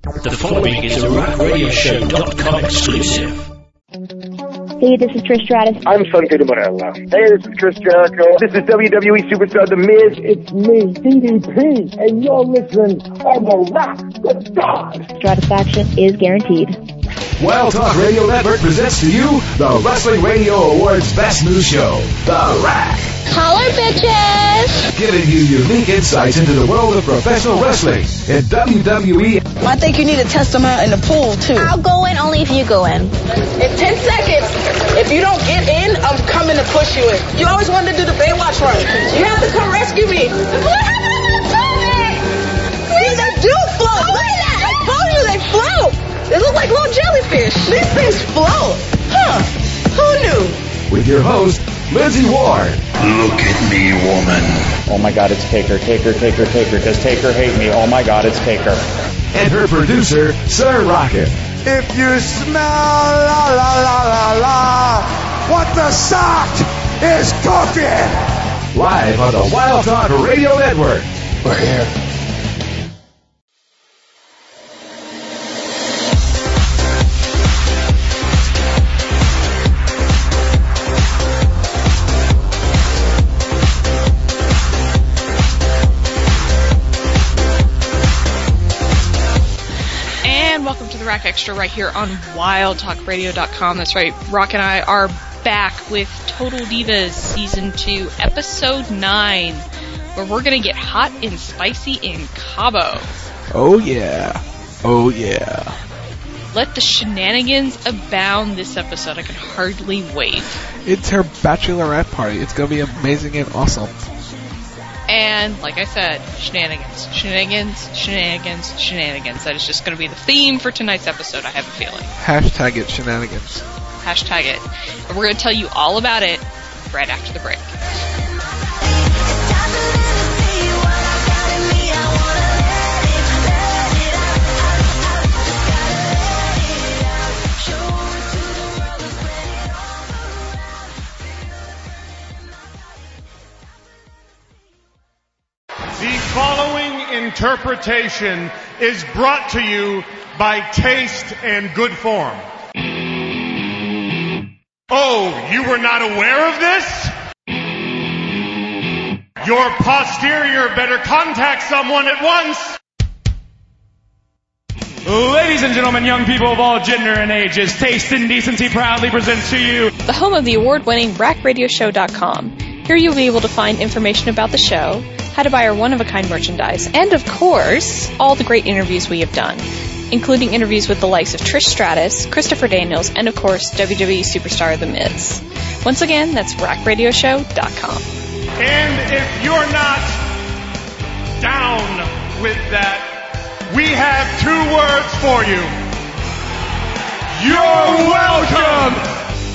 The following is a RackRadioShow.com exclusive. Hey, this is Trish Stratus. I'm Santino Marella. Hey, this is Chris Jericho. This is WWE Superstar The Miz. It's me, DDP, and you're listening on the Rock the God. Stratisfaction is guaranteed. Wild Talk Radio Network presents to you the Wrestling Radio Awards Best New Show, The Rack. Holler, bitches! Giving you unique insights into the world of professional wrestling in WWE. I think you need to test them out in the pool, too. I'll go in only if you go in. In 10 seconds, if you don't get in, I'm coming to push you in. You always wanted to do the Baywatch run. You have to come rescue me. What happened to my tummy? See, they do float. I told you they float. They look like little jellyfish. These things float. Huh. Who knew? With your host, Lindsay Ward. Look at me, woman. Oh my God, it's Taker. Taker. Does Taker hate me? Oh my God, it's Taker. And her producer, Sir Rocket. If you smell la la la la la, what the sock is cooking. Live on the Wild Talk Radio Network. We're here. Welcome to the Rack Extra right here on WildTalkRadio.com. That's right, Rock and I are back with Total Divas Season 2, Episode 9, where we're going to get hot and spicy in Cabo. Oh yeah. Oh yeah. Let the shenanigans abound this episode. I can hardly wait. It's her bachelorette party. It's going to be amazing and awesome. And, like I said, shenanigans. That is just going to be the theme for tonight's episode, I have a feeling. Hashtag it, shenanigans. Hashtag it. And we're going to tell you all about it right after the break. The following interpretation is brought to you by Taste and Good Form. Oh, you were not aware of this? Your posterior better contact someone at once. Ladies and gentlemen, young people of all gender and ages, Taste and Decency proudly presents to you the home of the award-winning RackRadioShow.com. Here you'll be able to find information about the show, how to buy our one-of-a-kind merchandise, and, of course, all the great interviews we have done, including interviews with the likes of Trish Stratus, Christopher Daniels, and, of course, WWE Superstar The Miz. Once again, that's RackRadioShow.com. And if you're not down with that, we have 2 words for you. You're welcome!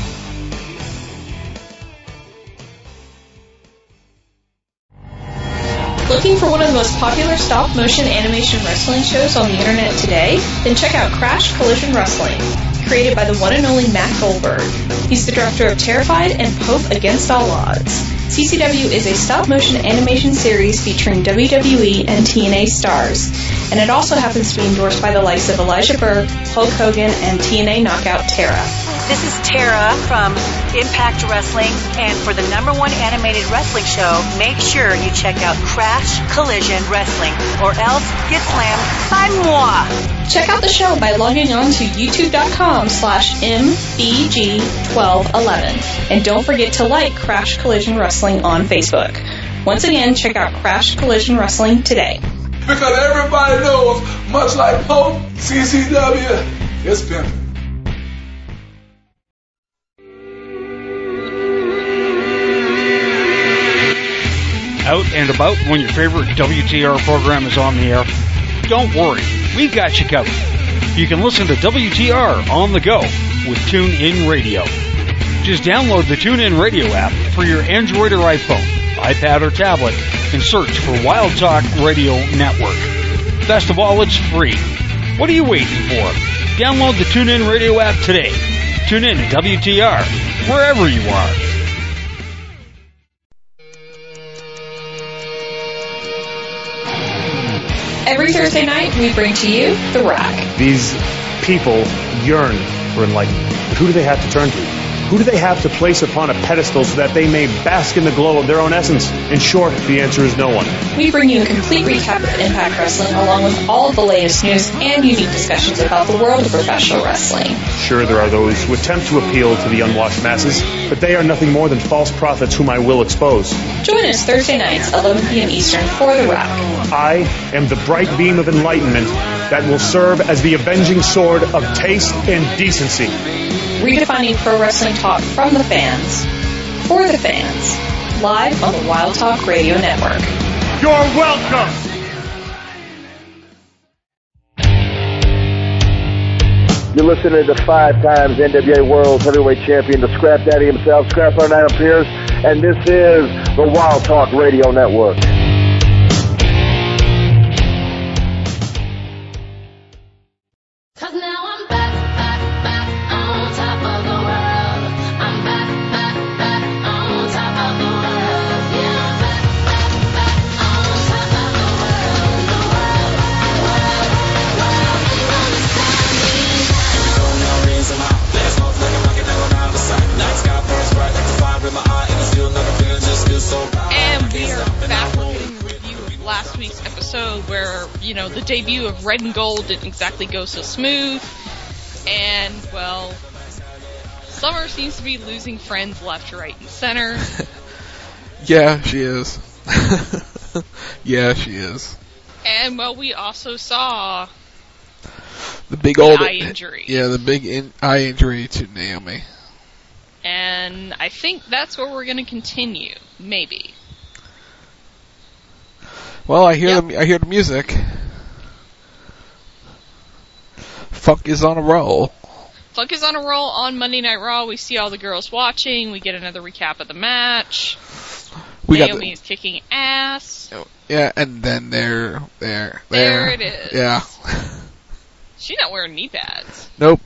Looking for one of the most popular stop-motion animation wrestling shows on the internet today? Then check out Crash Collision Wrestling, created by the one and only Matt Goldberg. He's the director of Terrified and Pope Against All Odds. CCW is a stop-motion animation series featuring WWE and TNA stars, and it also happens to be endorsed by the likes of Elijah Burke, Hulk Hogan, and TNA knockout Tara. This is Tara from Impact Wrestling, and for the #1 animated wrestling show, make sure you check out Crash Collision Wrestling, or else get slammed by moi. Check out the show by logging on to youtube.com/MBG1211, and don't forget to like Crash Collision Wrestling on Facebook. Once again, check out Crash Collision Wrestling today. Because everybody knows, much like Pope, CCW is pimping. Out and about when your favorite WTR program is on the air? Don't worry, we've got you covered. You can listen to WTR on the go with TuneIn Radio. Just download the TuneIn Radio app for your Android or iPhone, iPad or tablet, and search for Wild Talk Radio Network. Best of all, it's free. What are you waiting for? Download the TuneIn Radio app today. Tune in to WTR, wherever you are. Every Every Thursday night, we bring to you The Rack. These people yearn for enlightenment. But who do they have to turn to? Who do they have to place upon a pedestal so that they may bask in the glow of their own essence? In short, the answer is no one. We bring you a complete recap of Impact Wrestling along with all of the latest news and unique discussions about the world of professional wrestling. Sure, there are those who attempt to appeal to the unwashed masses, but they are nothing more than false prophets whom I will expose. Join us Thursday nights, 11 p.m. Eastern, for The Rack. I am the bright beam of enlightenment that will serve as the avenging sword of taste and decency. Redefining pro wrestling talk from the fans, for the fans, live on the Wild Talk Radio Network. You're welcome! You're listening to 5 times NWA World Heavyweight Champion, the Scrap Daddy himself, Scrapper Knight appears, and this is the Wild Talk Radio Network. Where, you know, the debut of Red and Gold didn't exactly go so smooth, and, well, Summer seems to be losing friends left, right, and center. Yeah, she is. Yeah, she is. And, well, we also saw the big old eye injury. Yeah, the big eye injury to Naomi. And I think that's where we're going to continue, maybe. Well, I hear the music. Funk is on a roll. Funk is on a roll on Monday Night Raw. We see all the girls watching. We get another recap of the match. Naomi is kicking ass. Yeah, and then there it is. Yeah. She's not wearing knee pads. Nope.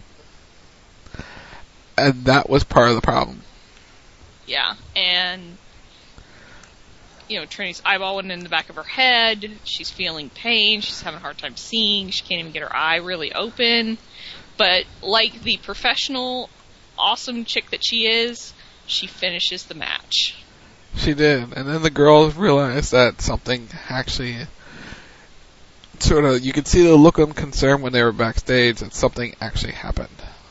And that was part of the problem. Yeah, and you know, Trinity's eyeball went in the back of her head. She's feeling pain. She's having a hard time seeing. She can't even get her eye really open. But like the professional, awesome chick that she is, she finishes the match. She did. And then the girls realized that something actually sort of, you could see the look of concern when they were backstage that something actually happened.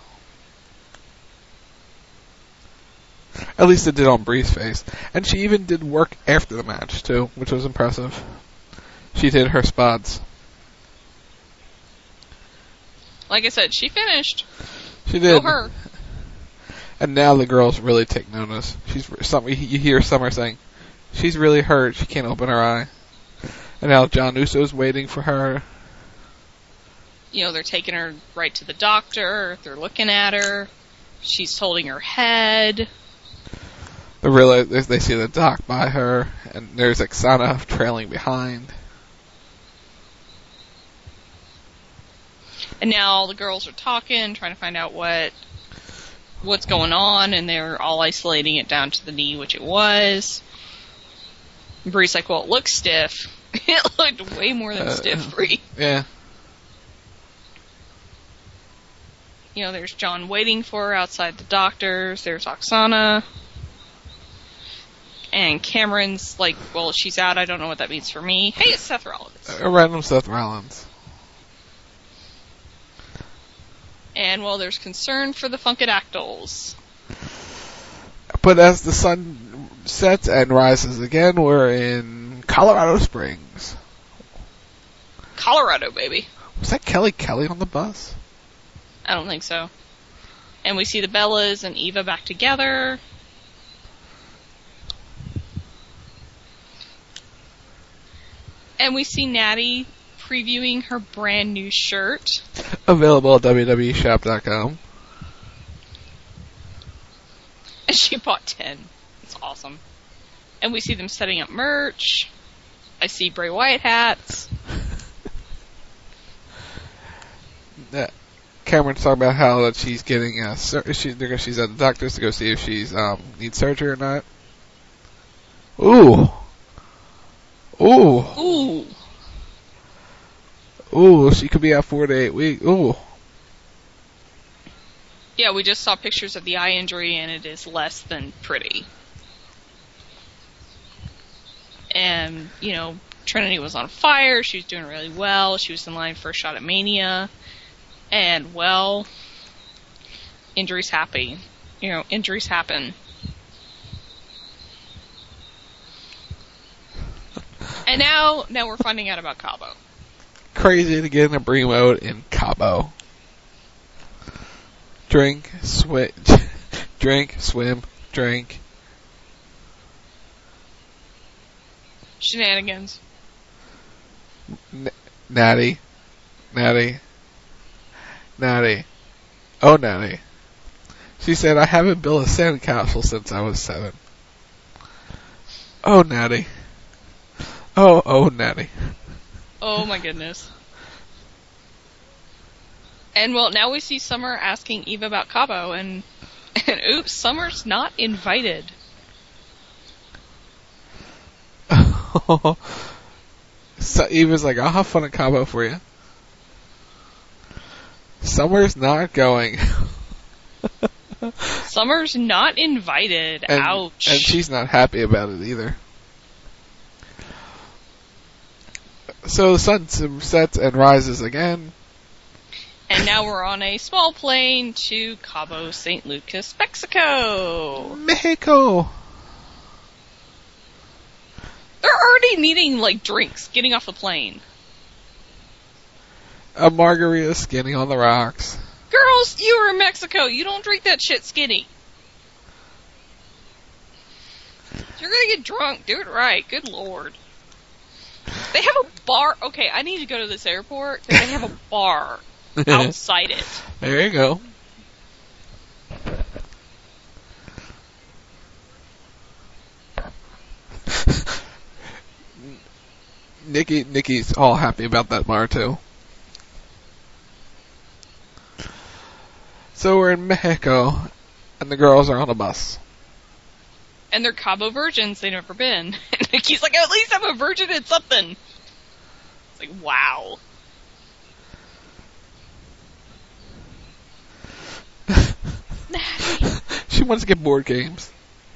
At least it did on Bree's face. And she even did work after the match, too, which was impressive. She did her spots. Like I said, she finished. She did. Go her. And now the girls really take notice. You hear Summer saying, she's really hurt, she can't open her eye. And now John Uso's waiting for her. You know, they're taking her right to the doctor. They're looking at her. She's holding her head. They see the doc by her, and there's Oksana trailing behind. And now all the girls are talking, trying to find out what's going on, and they're all isolating it down to the knee, which it was. And Bree's like, well, it looks stiff. It looked way more than stiff, Bree. Yeah. You know, there's John waiting for her outside the doctor's. There's Oksana. And Cameron's like, well, she's out. I don't know what that means for me. Hey, it's Seth Rollins. A random Seth Rollins. And, well, there's concern for the Funkadactyls. But as the sun sets and rises again, we're in Colorado Springs. Colorado, baby. Was that Kelly on the bus? I don't think so. And we see the Bellas and Eva back together. And we see Natty previewing her brand new shirt. Available at www.shop.com. And she bought 10. It's awesome. And we see them setting up merch. I see Bray Wyatt hats. Cameron's talking about how that she's getting she's at the doctor's to go see if she's needs surgery or not. Ooh. Ooh, she could be out 4 to 8 weeks. Ooh. Yeah, we just saw pictures of the eye injury, and it is less than pretty. And, Trinity was on fire. She was doing really well. She was in line for a shot at Mania. And, well, injuries happen. Injuries happen. And now we're finding out about Cabo. Crazy to get in a Brie mode in Cabo. Drink, swim, drink. Shenanigans. Natty. Oh, Natty. She said, I haven't built a sandcastle since I was 7. Oh, Natty. Oh, Natty. Oh, my goodness. And, well, now we see Summer asking Eva about Cabo, and oops, Summer's not invited. So Eva's like, I'll have fun at Cabo for you. Summer's not going. Summer's not invited. Ouch. And she's not happy about it either. So the sun sets and rises again. And now we're on a small plane to Cabo San Lucas, Mexico. They're already needing, drinks, getting off the plane. A margarita skinny on the rocks. Girls, you are in Mexico. You don't drink that shit skinny. You're gonna get drunk. Do it right. Good Lord. They have a bar. Okay, I need to go to this airport. They have a bar outside it. There you go. Nikki's all happy about that bar too. So we're in Mexico, and the girls are on a bus. And they're Cabo virgins. They've never been. And Nikki's like, at least I'm a virgin in something. It's like, wow. She wants to get board games.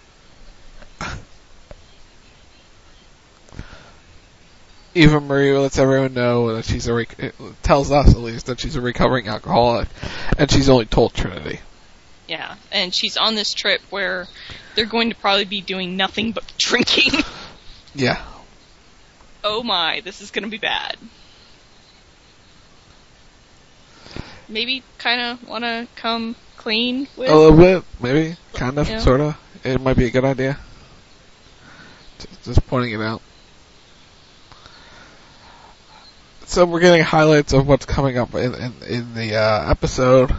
Eva Marie lets everyone know that she's tells us at least that she's a recovering alcoholic, and she's only told Trinity. Yeah, and she's on this trip where they're going to probably be doing nothing but drinking. Yeah. Oh my, this is going to be bad. Maybe kind of want to come clean with? A little bit, maybe, kind of, sort of. It might be a good idea. Just pointing it out. So we're getting highlights of what's coming up in the episode.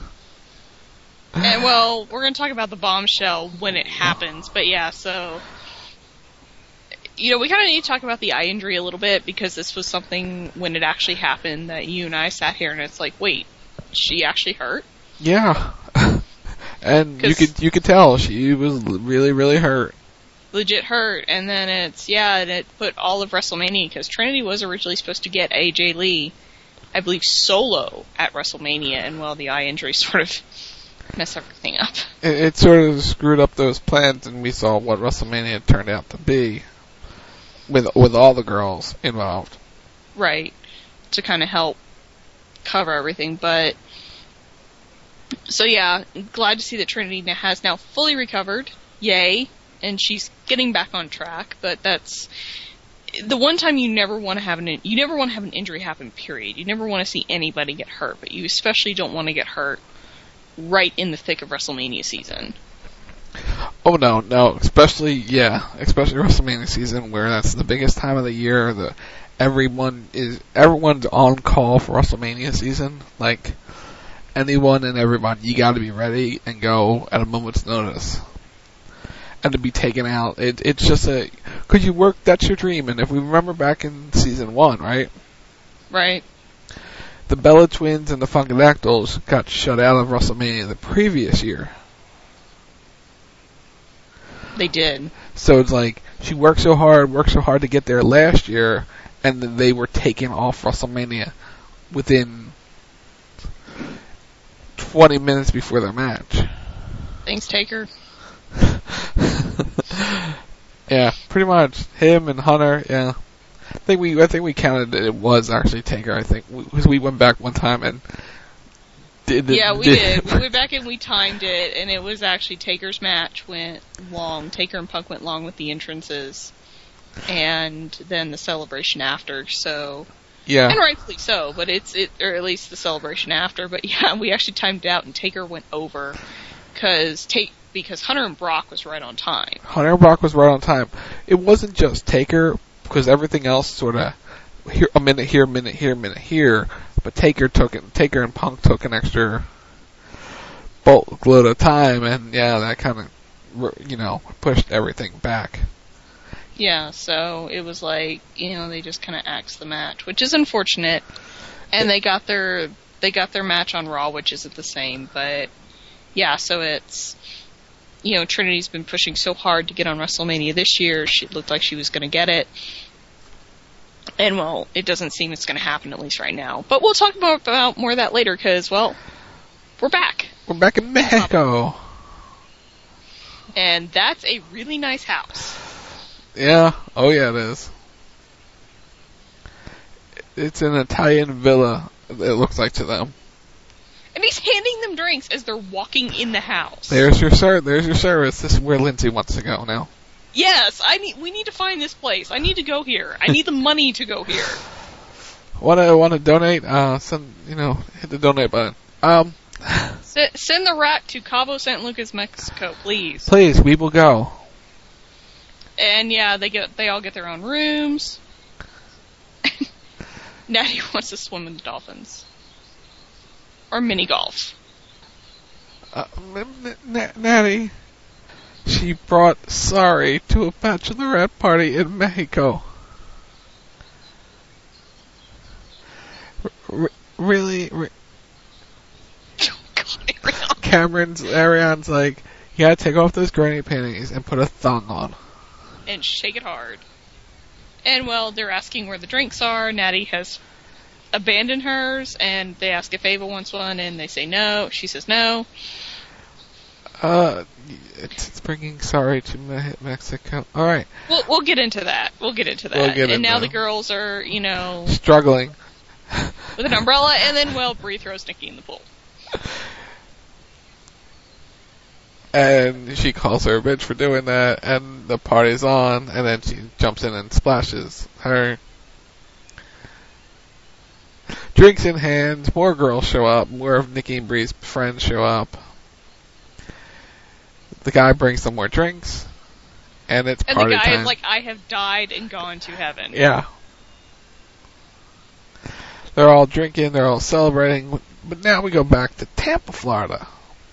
And well, we're going to talk about the bombshell when it happens. But yeah, so we kind of need to talk about the eye injury a little bit, because this was something when it actually happened that you and I sat here and it's like, wait, she actually hurt? Yeah. And you could tell she was really, really hurt. Legit hurt. And then it put all of WrestleMania, because Trinity was originally supposed to get AJ Lee, I believe, solo at WrestleMania, and well, the eye injury sort of messed everything up. It sort of screwed up those plans, and we saw what WrestleMania turned out to be with all the girls involved. Right. To kind of help cover everything, but so yeah, glad to see that Trinity has now fully recovered. Yay. And she's getting back on track, but that's the one time you never want to have an injury happen, period. You never want to see anybody get hurt, but you especially don't want to get hurt right in the thick of WrestleMania season. Oh no, especially WrestleMania season, where that's the biggest time of the year. Everyone's on call for WrestleMania season. Like anyone and everyone, you got to be ready and go at a moment's notice. And to be taken out, it's just because you work, that's your dream. And if we remember back in season 1, right? Right. The Bella Twins and the Funkadactyls got shut out of WrestleMania the previous year. They did. So it's like, she worked so hard to get there last year, and then they were taken off WrestleMania within 20 minutes before their match. Thanks, Taker. Yeah, pretty much. Him and Hunter, yeah. I think we counted it was actually Taker, I think. Because we went back one time and did. We did. We went back and we timed it, and it was actually Taker's match went long. Taker and Punk went long with the entrances. And then the celebration after, so... Yeah. And rightfully so, but or at least the celebration after, but yeah, we actually timed it out and Taker went over, because Hunter and Brock was right on time. Hunter and Brock was right on time. It wasn't just Taker, because everything else sort of, a minute here, a minute here, but Taker and Punk took an extra boatload of time, and yeah, that kind of, pushed everything back. Yeah, so it was like, they just kind of axed the match, which is unfortunate. And they got their match on Raw, which isn't the same, but yeah, so it's, Trinity's been pushing so hard to get on WrestleMania this year. She looked like she was going to get it. And well, it doesn't seem it's going to happen, at least right now. But we'll talk about more of that later, because, well, we're back. We're back in Mexico. And that's a really nice house. Yeah. Oh, yeah, it is. It's an Italian villa, it looks like to them. And he's handing them drinks as they're walking in the house. There's your service. This is where Lindsay wants to go now. Yes, we need to find this place. I need to go here. I need the money to go here. Want to donate? Hit the donate button. Send the rat to Cabo San Lucas, Mexico, please. Please, we will go. And yeah, they all get their own rooms. Natty wants to swim with the dolphins. Or mini golf. Natty, she brought Sorry to a bachelorette party in Mexico. Really? Ariane's like, you gotta take off those granny panties and put a thong on. And shake it hard. And well, they're asking where the drinks are. Natty has abandoned hers, and they ask if Ava wants one, and they say no. She says no. It's bringing Sorry to Mexico. All right. We'll get into that. And now the girls are, struggling with an umbrella, and then Bree throws Nikki in the pool. And she calls her a bitch for doing that, and the party's on, and then she jumps in and splashes her. Drinks in hand, more girls show up, more of Nikki and Bree's friends show up. The guy brings them more drinks, and it's party time. And the guy is like, I have died and gone to heaven. Yeah. They're all drinking, they're all celebrating, but now we go back to Tampa, Florida.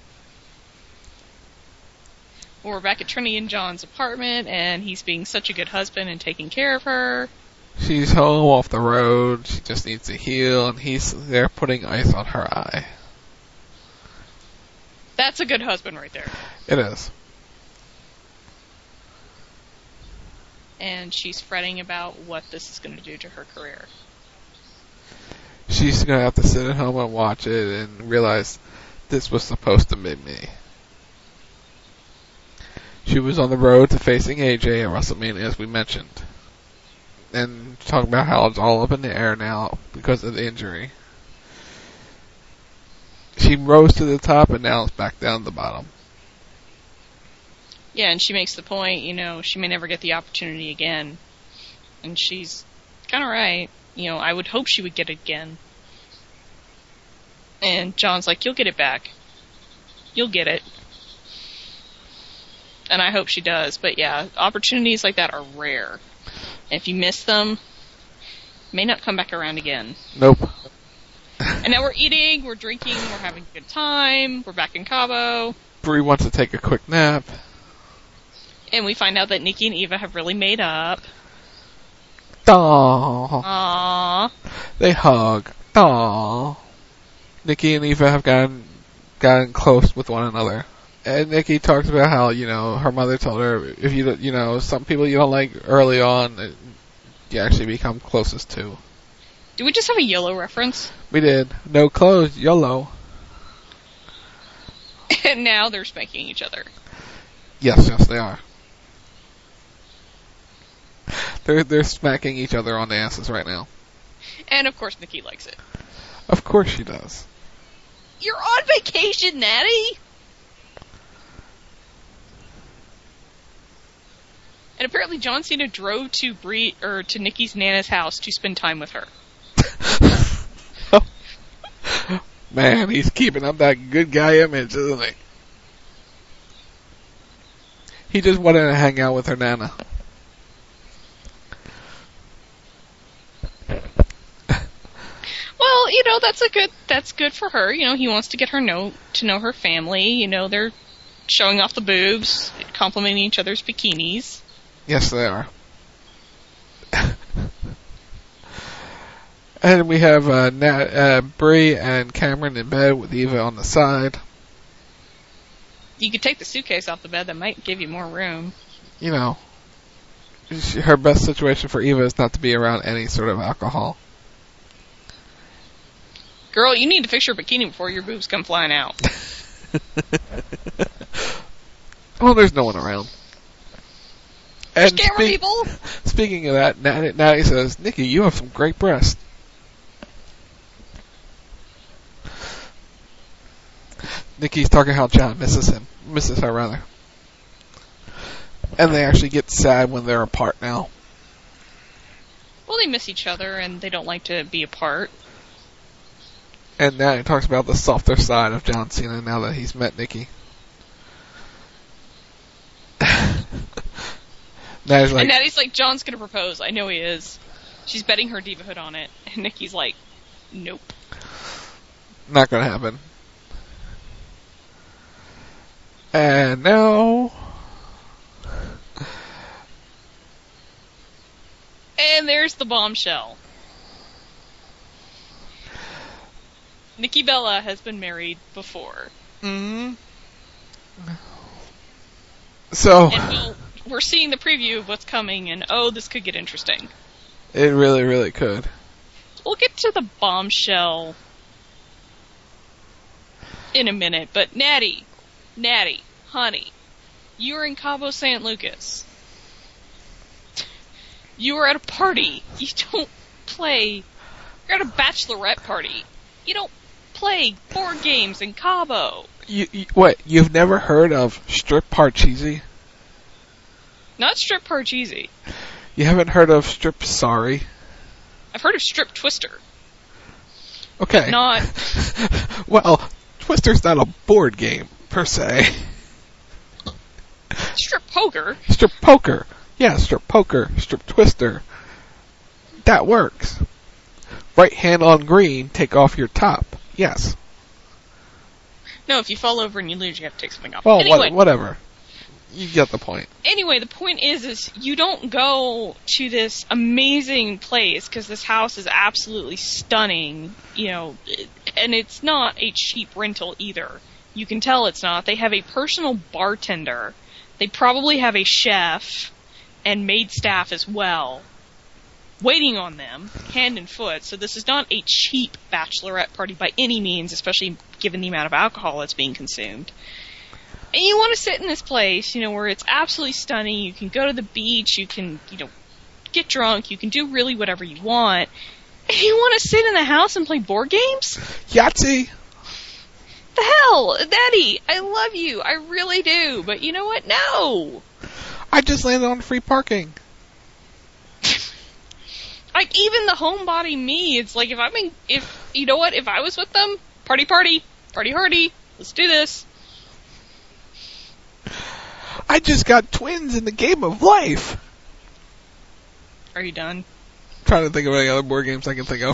We're back at Trinity and John's apartment, and he's being such a good husband and taking care of her. She's home off the road, she just needs to heal, and he's there putting ice on her eye. That's a good husband right there. It is. And she's fretting about what this is going to do to her career. She's going to have to sit at home and watch it and realize this was supposed to be me. She was on the road to facing AJ at WrestleMania, as we mentioned. And talking about how it's all up in the air now because of the injury. She rose to the top and now it's back down to the bottom. Yeah, and she makes the point, she may never get the opportunity again. And she's kind of right. I would hope she would get it again. And John's like, you'll get it back. You'll get it. And I hope she does. But yeah, opportunities like that are rare. And if you miss them, may not come back around again. Nope. And now we're eating, we're drinking, we're having a good time, we're back in Cabo. Bree wants to take a quick nap. And we find out that Nikki and Eva have really made up. Aww. They hug. Aww. Nikki and Eva have gotten close with one another. And Nikki talks about how, her mother told her, if you some people you don't like early on, you actually become closest to. Do we just have a YOLO reference? We did. No clothes, YOLO. And now they're spanking each other. Yes, they are. They're smacking each other on the asses right now. And of course Nikki likes it. Of course she does. You're on vacation, Natty! And apparently John Cena drove to to Nikki's Nana's house to spend time with her. Man, he's keeping up that good guy image, isn't he? He just wanted to hang out with her Nana. Well, that's good for her. He wants to get her to know her family. They're showing off the boobs, complimenting each other's bikinis. Yes, they are. And we have Brie and Cameron in bed with Eva on the side. You could take the suitcase off the bed. That might give you more room. Her best situation for Eva is not to be around any sort of alcohol. Girl, you need to fix your bikini before your boobs come flying out. Well, there's no one around. And camera people! Speaking of that, Natty says, Nikki, you have some great breasts. Nikki's talking how John misses her rather. And they actually get sad when they're apart now. Well, they miss each other and they don't like to be apart. And Natty talks about the softer side of John Cena now that he's met Nikki. Natty's like, John's gonna propose. I know he is. She's betting her divahood on it. And Nikki's like, nope. Not gonna happen. And now... And there's the bombshell. Nikki Bella has been married before. Mm-hmm. So... And we're seeing the preview of what's coming, and this could get interesting. It really, really could. We'll get to the bombshell in a minute, but Natty, honey, you were in Cabo San Lucas. You were at a party. You don't play... You're at a bachelorette party. You don't play board games in Cabo. What, you've never heard of Strip Parcheesi? Not Strip Parcheesi. You haven't heard of Strip Sorry? I've heard of Strip Twister. Okay. But not... Well, Twister's not a board game, per se. Strip Poker. Strip Poker. Yeah, Strip Poker, Strip Twister. That works. Right hand on green, take off your top. Yes. No, if you fall over and you lose, you have to take something off. Well, anyway. Whatever. You get the point. Anyway, the point is you don't go to this amazing place because this house is absolutely stunning, and it's not a cheap rental either. You can tell it's not. They have a personal bartender. They probably have a chef and maid staff as well, waiting on them, hand and foot. So this is not a cheap bachelorette party by any means, especially given the amount of alcohol that's being consumed. And you want to sit in this place, where it's absolutely stunning. You can go to the beach, you can, get drunk, you can do really whatever you want. And you want to sit in the house and play board games? Yahtzee! The hell? Daddy, I love you. I really do. But you know what? No! I just landed on free parking. Like, even the homebody me, it's like, if I was with them, party hardy, let's do this. I just got twins in the game of life. Are you done? I'm trying to think of any other board games I can think of.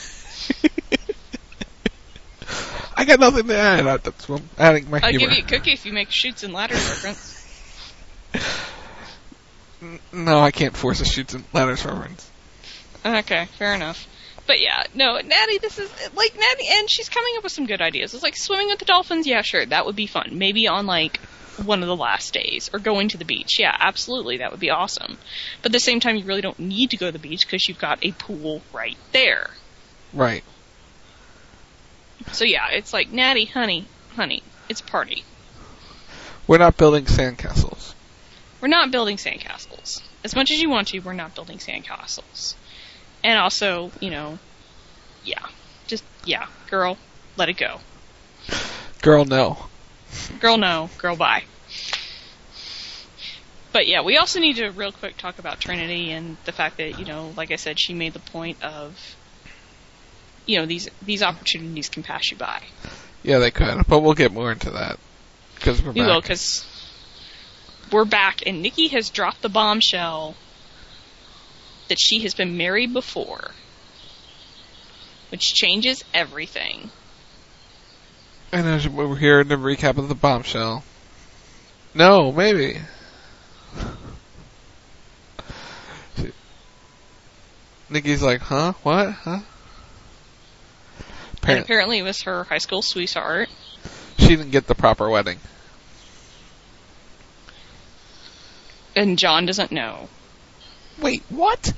I got nothing to add. That's what I'm adding my humor. I'll give you a cookie if you make Chutes and Ladders reference. No, I can't force a Chutes and Ladders reference. Okay, fair enough. But yeah, no, Natty, this is, like, Natty, and she's coming up with some good ideas. It's like swimming with the dolphins, yeah, sure, that would be fun. Maybe on, like, one of the last days, or going to the beach. Yeah, absolutely, that would be awesome. But at the same time, you really don't need to go to the beach because you've got a pool right there. Right. So yeah, it's like, Natty, honey, it's a party. We're not building sandcastles. We're not building sandcastles. As much as you want to, we're not building sandcastles. And also, girl, let it go. Girl, no. Girl, no. Girl, bye. But yeah, we also need to real quick talk about Trinity and the fact that, like I said, she made the point of, these opportunities can pass you by. Yeah, they could, but we'll get more into that. We will, because we're back, and Nikki has dropped the bombshell that she has been married before, which changes everything. And as we're here in the recap of the bombshell. No, maybe. Nikki's like, huh? What? Huh? And apparently it was her high school sweetheart. She didn't get the proper wedding. And John doesn't know. Wait, what?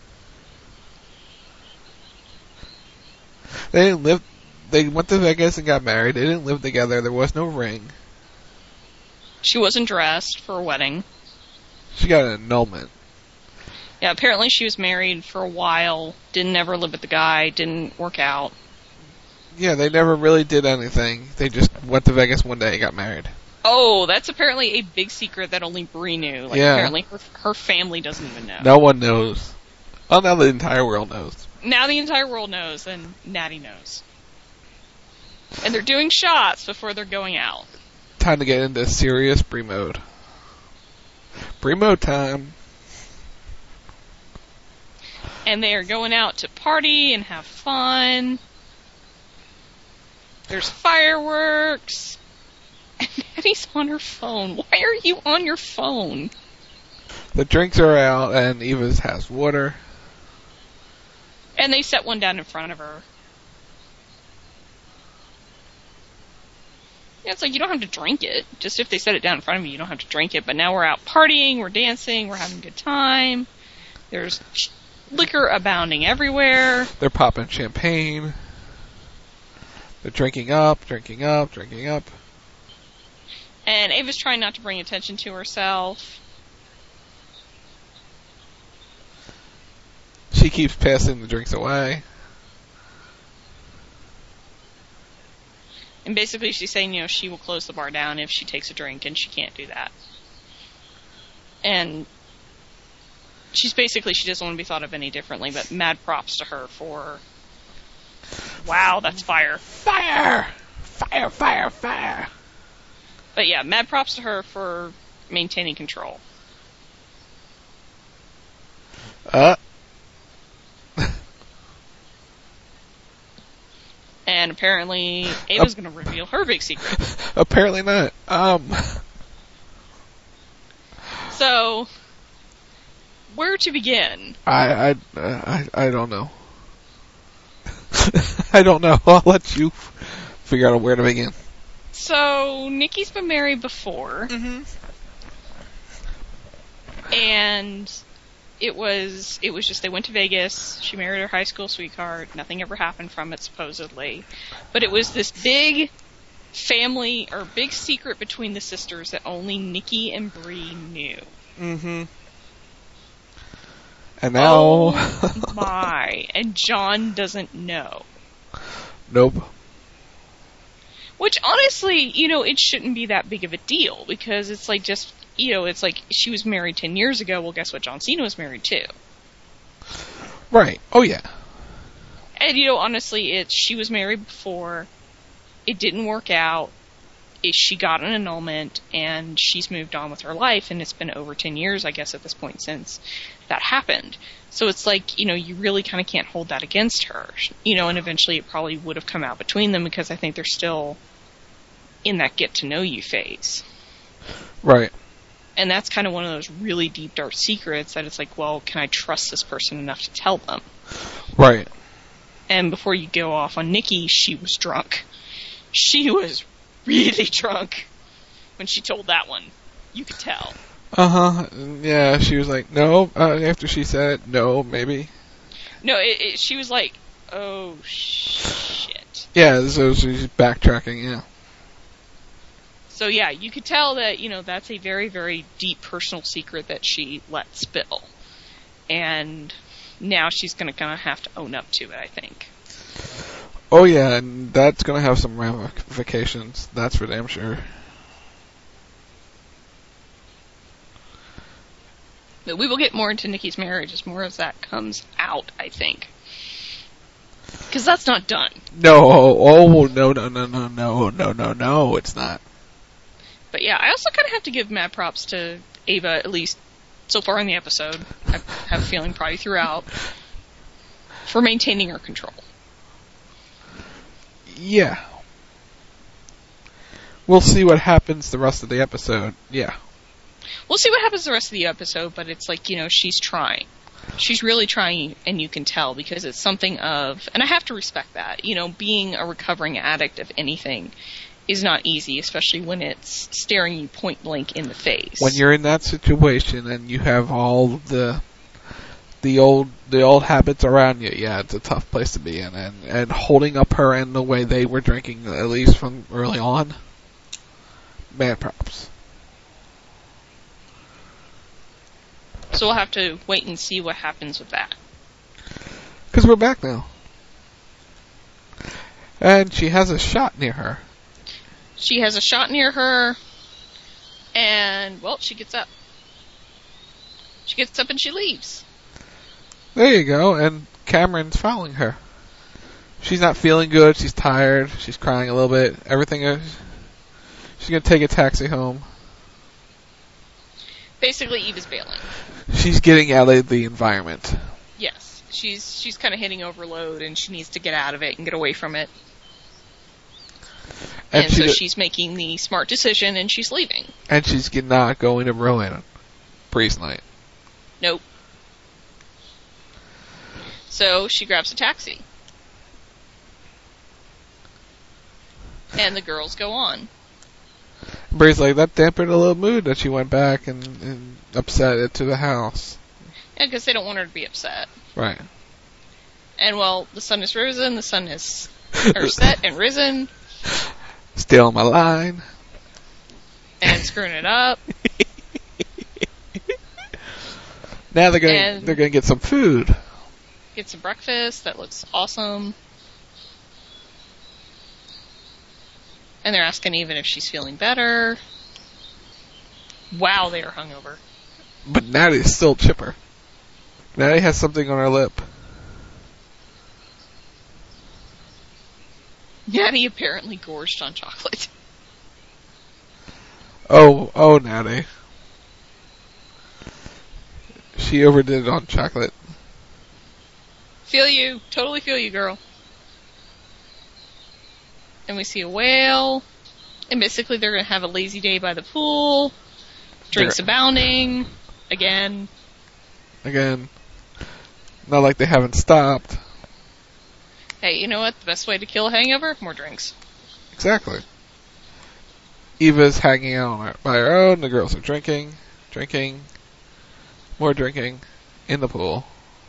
They didn't live... They went to Vegas and got married. They didn't live together. There was no ring. She wasn't dressed for a wedding. She got an annulment. Yeah, apparently she was married for a while, didn't ever live with the guy, didn't work out. Yeah, they never really did anything. They just went to Vegas one day and got married. Oh, that's apparently a big secret that only Bree knew. Like, apparently her family doesn't even know. No one knows. Oh, now the entire world knows. Now the entire world knows, and Natty knows. And they're doing shots before they're going out. Time to get into serious Bree mode. Bree mode time. And they are going out to party and have fun. There's fireworks. And Natty's on her phone. Why are you on your phone? The drinks are out, and Eva's has water. And they set one down in front of her. Yeah, it's like, you don't have to drink it. Just if they set it down in front of you, you don't have to drink it. But now we're out partying, we're dancing, we're having a good time. There's liquor abounding everywhere. They're popping champagne. They're drinking up. And Ava's trying not to bring attention to herself. She keeps passing the drinks away. And basically she's saying, she will close the bar down if she takes a drink, and she can't do that. And she doesn't want to be thought of any differently, but mad props to her for... Wow, that's fire. Fire! Fire, fire, fire! But yeah, mad props to her for maintaining control. And apparently, Ava's going to reveal her big secret. Apparently not. So, where to begin? I don't know. I don't know. I'll let you figure out where to begin. So, Nikki's been married before. Mm-hmm. And it was just they went to Vegas, she married her high school sweetheart, nothing ever happened from it supposedly. But it was this big family, or big secret between the sisters that only Nikki and Bree knew. Mm-hmm. And now... Oh my. And John doesn't know. Nope. Which honestly, it shouldn't be that big of a deal, because it's like just, it's like she was married 10 years ago, well guess what, John Cena was married too. Right. Oh yeah. And honestly, she was married before, it didn't work out, she got an annulment, and she's moved on with her life, and it's been over 10 years, I guess, at this point since that happened. So it's like, you really kind of can't hold that against her. And eventually it probably would have come out between them, because I think they're still in that get-to-know-you phase. Right. And that's kind of one of those really deep, dark secrets that it's like, well, can I trust this person enough to tell them? Right. And before you go off on Nikki, she was drunk. She was really drunk when she told that one. You could tell. Uh-huh. Yeah, she was like, no. After she said it, no, maybe. No, she was like, oh, shit. Yeah, so she's backtracking, yeah. So yeah, you could tell that, that's a very, very deep personal secret that she let spill. And now she's going to kind of have to own up to it, I think. Oh yeah, and that's going to have some ramifications, that's for damn sure. But we will get more into Nikki's marriage as more of that comes out, I think. Because that's not done. No, it's not. But yeah, I also kind of have to give mad props to Ava, at least so far in the episode. I have a feeling probably throughout, for maintaining her control. Yeah. We'll see what happens the rest of the episode. Yeah. We'll see what happens the rest of the episode, but it's like, she's trying. She's really trying, and you can tell, because it's something of, and I have to respect that, being a recovering addict of anything is not easy, especially when it's staring you point blank in the face. When you're in that situation and you have all the old habits around you, yeah, it's a tough place to be in, and holding up her end the way they were drinking, at least from early on, mad props. So we'll have to wait and see what happens with that. Because we're back now. And she has a shot near her. She has a shot near her, and, well, she gets up. She gets up and she leaves. There you go, and Cameron's following her. She's not feeling good, she's tired, she's crying a little bit, everything is... She's gonna take a taxi home. Basically, Eva's bailing. She's getting out of the environment. Yes, she's kind of hitting overload, and she needs to get out of it and get away from it. And so she's making the smart decision, and she's leaving. And she's not going to ruin Breeze night. Nope. So she grabs a taxi. And the girls go on. Bree's like, that dampened a little mood that she went back and upset it to the house. Yeah, because they don't want her to be upset. Right. And, well, the sun is risen, the sun is set and risen. Stealing my line. And screwing it up. Now they're gonna get some food. Get some breakfast that looks awesome. And they're asking even if she's feeling better. Wow, they are hungover. But Natty's still chipper. Natty has something on her lip. Natty apparently gorged on chocolate. Oh, Natty. She overdid it on chocolate. Feel you. Totally feel you, girl. And we see a whale. And basically they're going to have a lazy day by the pool. Drinks abounding. Again. Not like they haven't stopped. Hey, you know what? The best way to kill a hangover? More drinks. Exactly. Eva's hanging out by her own. The girls are drinking. More drinking. In the pool.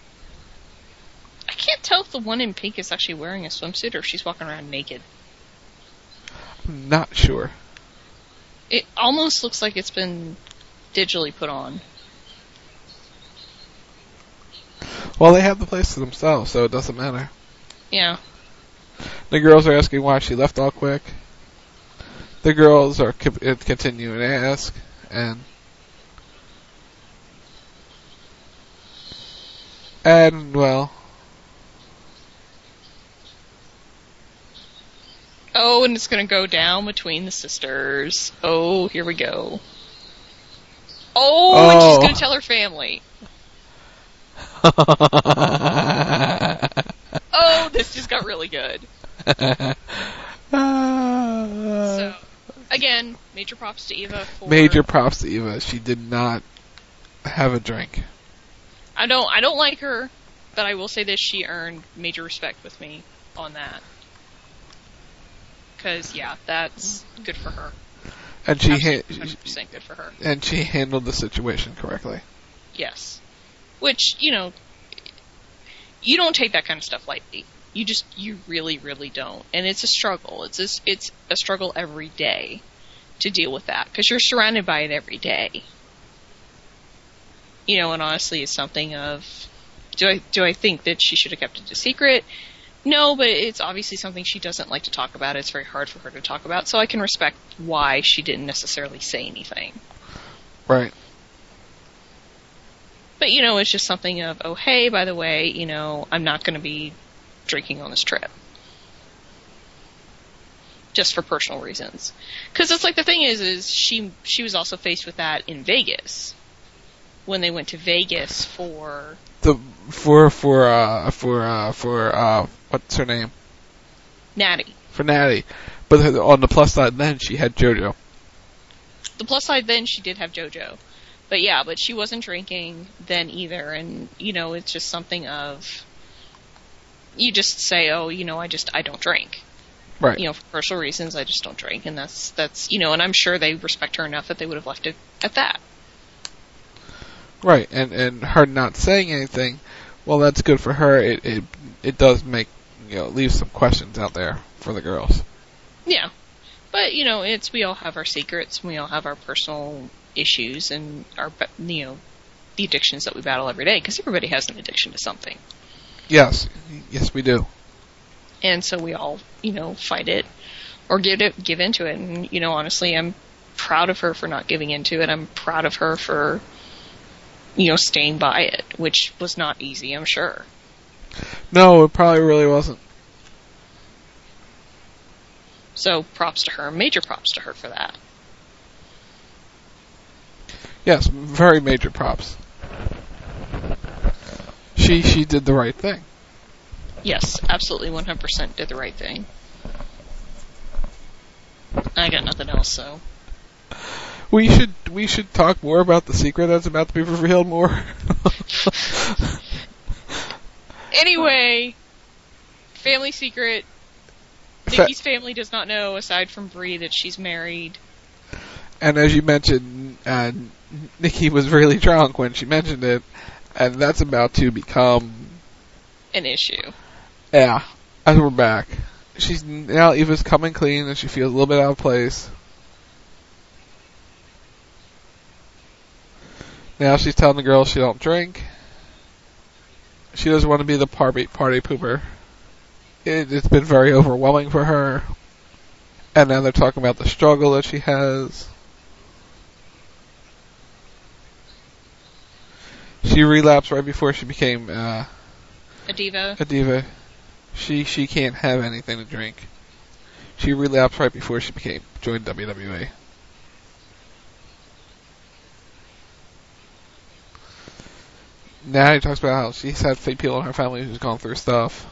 I can't tell if the one in pink is actually wearing a swimsuit or if she's walking around naked. I'm not sure. It almost looks like it's been digitally put on. Well, they have the place to themselves, so it doesn't matter. Yeah. The girls are asking why she left all quick. The girls are continuing to ask, and well... Oh, and it's going to go down between the sisters. Oh, here we go. Oh, and she's going to tell her family. Oh, this just got really good. So, again, major props to Eva for... Major props to Eva. She did not have a drink. I don't like her, but I will say this, she earned major respect with me on that. Because, yeah, that's good for her. And she 100% good for her. And she handled the situation correctly. Yes. Which, you don't take that kind of stuff lightly. You really, really don't. And it's a struggle. It's a struggle every day to deal with that, because you're surrounded by it every day. You know, and honestly, it's something of, do I think that she should have kept it a secret? No, but it's obviously something she doesn't like to talk about. It's very hard for her to talk about, so I can respect why she didn't necessarily say anything. Right. But, you know, it's just something of, oh, hey, by the way, you know, I'm not going to be drinking on this trip. Just for personal reasons. Because it's like, the thing is she was also faced with that in Vegas. When they went to Vegas for what's her name? Natty. For Natty. But on the plus side then, she had JoJo. The plus side then, she did have JoJo. But yeah, but she wasn't drinking then either, and, you know, it's just something of, you just say, oh, you know, I don't drink. Right. You know, for personal reasons, I just don't drink, and that's, you know, and I'm sure they respect her enough that they would have left it at that. Right, and her not saying anything, well, that's good for her. It does make, you know, leave some questions out there for the girls. Yeah. But, you know, we all have our secrets, we all have our personal issues, and our, you know, the addictions that we battle every day, because everybody has an addiction to something. Yes, we do. And so we all, you know, fight it, or give into it, and, you know, honestly, I'm proud of her for not giving into it. I'm proud of her for, you know, staying by it, which was not easy, I'm sure. No, it probably really wasn't. So props to her, major props to her for that. Yes, very major props. She did the right thing. Yes, absolutely 100% did the right thing. I got nothing else, so. We should talk more about the secret that's about to be revealed more. Anyway, family secret. Nikki's family does not know, aside from Bree, that she's married. And as you mentioned, Nikki was really drunk when she mentioned it, and that's about to become an issue. Yeah, as we're back. Now Eva's coming clean, and she feels a little bit out of place. Now she's telling the girls she don't drink. She doesn't want to be the party pooper. It's been very overwhelming for her. And now they're talking about the struggle that she has. She relapsed right before she became a diva. A diva. She can't have anything to drink. She relapsed right before she joined WWE. Now he talks about how she's had people in her family who's gone through stuff.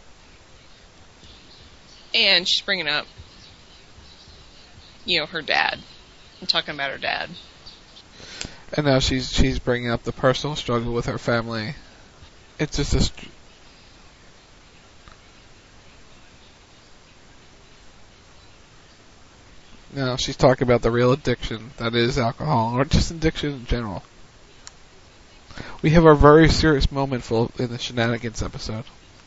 And she's bringing up, you know, her dad. I'm talking about her dad. And now she's bringing up the personal struggle with her family. It's just now she's talking about the real addiction that is alcohol, or just addiction in general. We have our very serious moment in the shenanigans episode.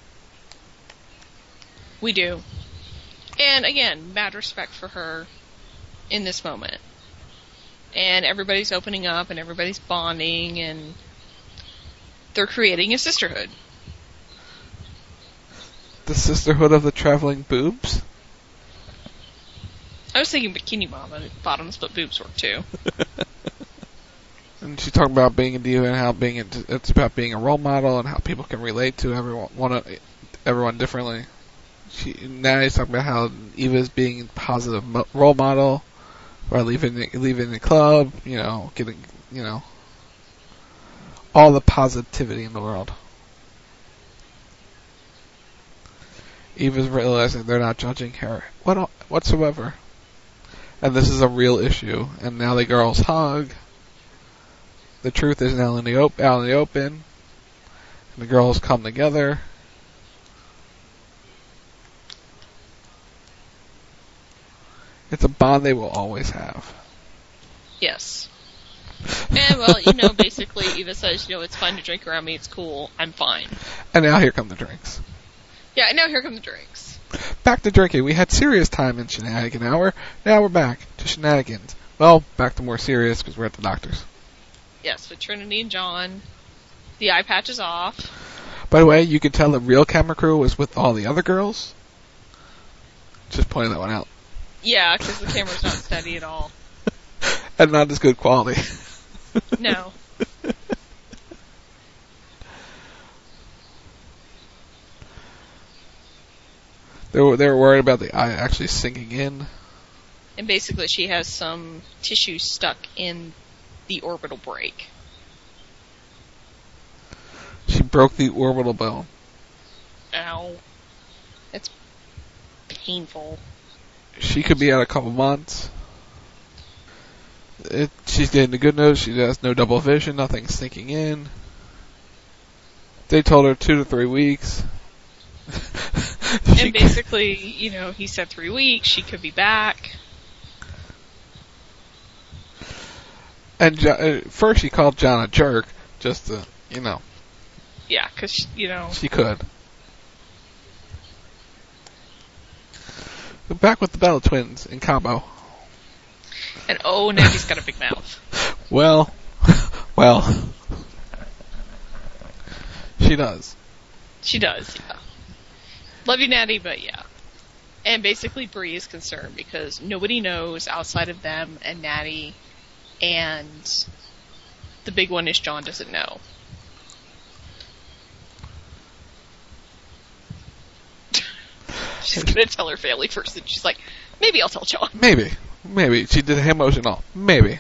We do. And again, mad respect for her in this moment. And everybody's opening up, and everybody's bonding, and they're creating a sisterhood. The sisterhood of the traveling boobs? I was thinking bikini bottoms, but boobs work too. And she's talking about being a diva and how it's about being a role model and how people can relate to everyone differently. Now he's talking about how Eva's being a positive role model by leaving the club, you know, getting, you know, all the positivity in the world. Eva's realizing they're not judging her whatsoever. And this is a real issue. And now the girls hug. The truth is now out in the open. And the girls come together. It's a bond they will always have. Yes. And, well, you know, basically, Eva says, you know, it's fine to drink around me, it's cool, I'm fine. And now here come the drinks. Yeah, now here come the drinks. Back to drinking. We had serious time in Shenanigan Hour. Now we're back to shenanigans. Well, back to more serious because we're at the doctor's. Yes, with Trinity and John. The eye patch is off. By the way, you could tell the real camera crew was with all the other girls. Just pointing that one out. Yeah, because the camera's not steady at all. And not as good quality. No. They were worried about the eye actually sinking in. And basically she has some tissue stuck in the orbital break. She broke the orbital bone. Ow. That's painful. She could be out a couple months. She's getting the good news. She has no double vision, nothing sinking in. They told her 2 to 3 weeks. And basically, he said 3 weeks, she could be back. And first she called John a jerk, just to, Yeah, because, She could. Back with the Bella Twins in combo. And Natty's got a big mouth. Well. She does. She does, yeah. Love you, Natty, but yeah. And basically Bree is concerned because nobody knows outside of them and Natty, and the big one is John doesn't know. She's gonna tell her family first, and she's like, maybe I'll tell John. Maybe. She did a hand motion all. Maybe.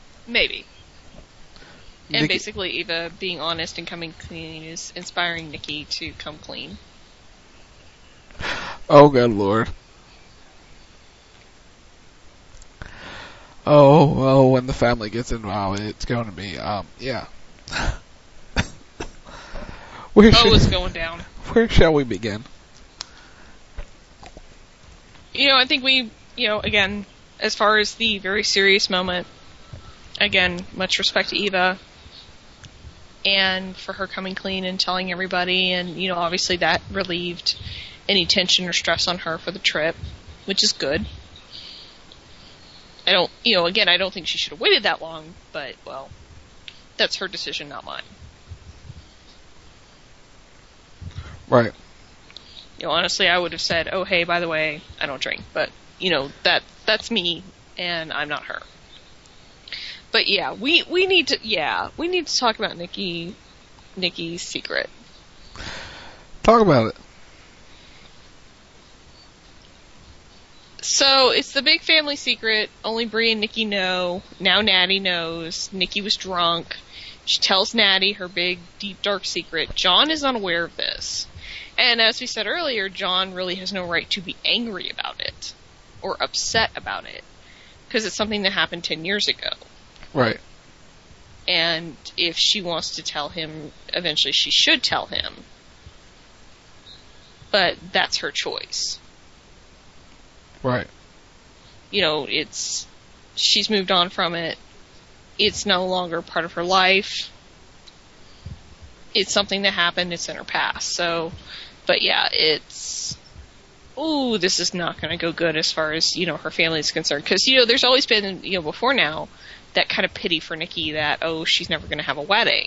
And basically Eva being honest and coming clean is inspiring Nikki to come clean. Oh, good Lord. Oh, when the family gets involved, it's going to be, yeah. It's going down. Where shall we begin? I think we, again, as far as the very serious moment, again, much respect to Eva, and for her coming clean and telling everybody, and, obviously that relieved any tension or stress on her for the trip, which is good. I don't think she should have waited that long, but, well, that's her decision, not mine. Right. Honestly, I would have said, oh, hey, by the way, I don't drink, but, that's me, and I'm not her. But yeah, we need to talk about Nikki's secret. Talk about it. So, it's the big family secret. Only Bree and Nikki know. Now Natty knows. Nikki was drunk. She tells Natty her big, deep, dark secret. John is unaware of this. And as we said earlier, John really has no right to be angry about it. Or upset about it. Because it's something that happened 10 years ago. Right. And if she wants to tell him, eventually she should tell him. But that's her choice. Right. She's moved on from it. It's no longer part of her life. It's something that happened. It's in her past. So, but yeah, this is not going to go good as far as, her family is concerned. Because, there's always been, before now, that kind of pity for Nikki that, she's never going to have a wedding.